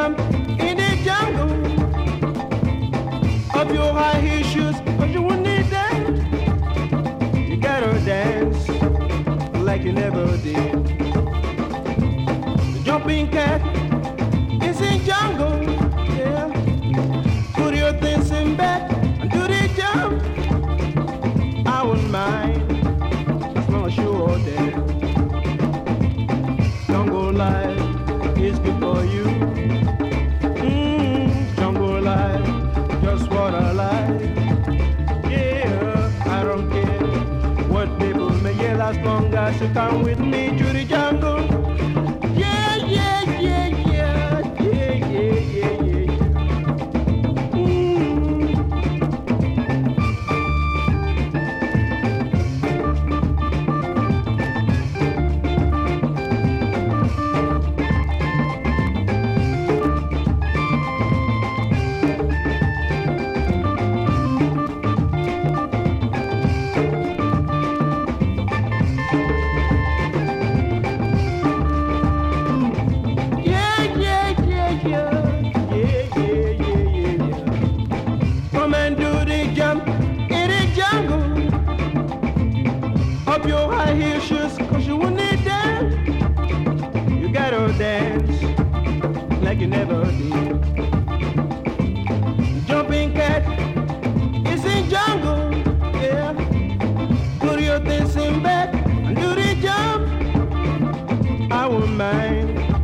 jump in the jungle. Up your high heel shoes, cause you won't need that. You gotta dance like you never did. The jumping cat is in jungle, yeah. Put your things in back and do the jump. I wouldn't mind as long as you're all there. Jungle life is good for you. Jungle life, just what I like. Yeah, I don't care what people may yell as long as you come with me to the jungle. Yeah, yeah, yeah, yeah, yeah, yeah, yeah, yeah. Your high heel shoes, cause you won't need them. You gotta dance like you never